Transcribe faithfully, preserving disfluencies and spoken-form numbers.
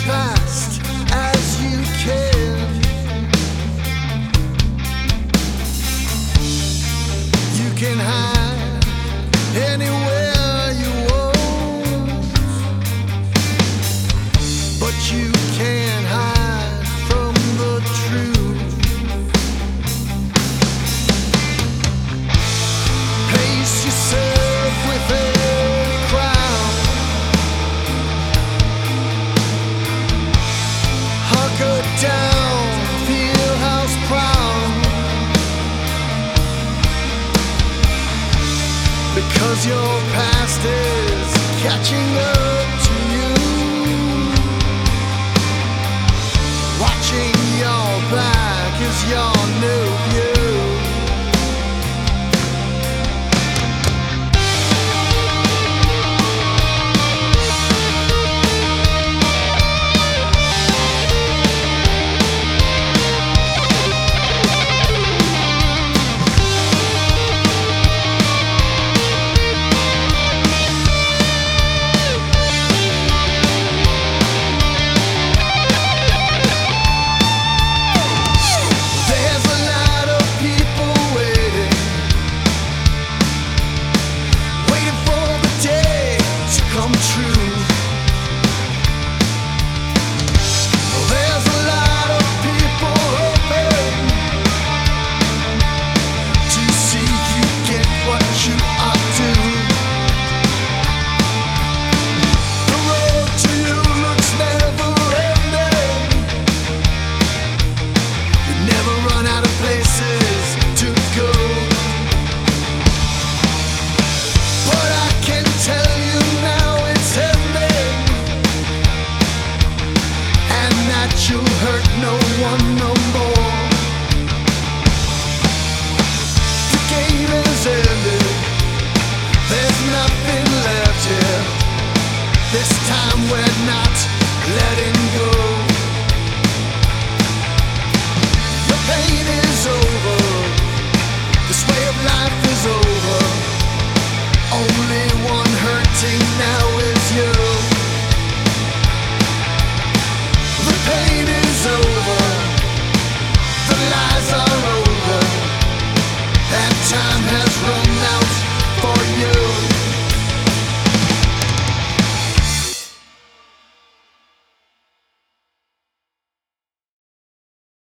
past as you can. You can hide anywhere you want, but you can't hide from the truth. Pace yourself with any crowd, hunker down, feel house proud, because your past is catching up to you. Watching your back is your new